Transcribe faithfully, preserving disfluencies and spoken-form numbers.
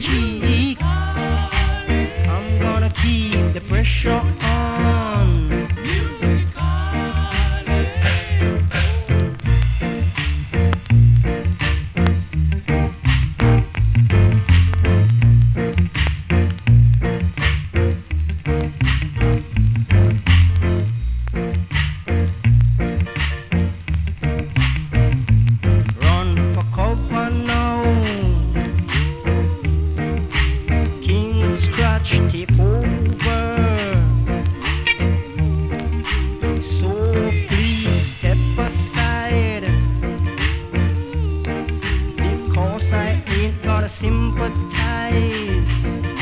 cheek. I'm gonna keep the pressure on. Music holiday. Run for cover now. King Scratch take over. So please step aside, because I ain't gonna sympathize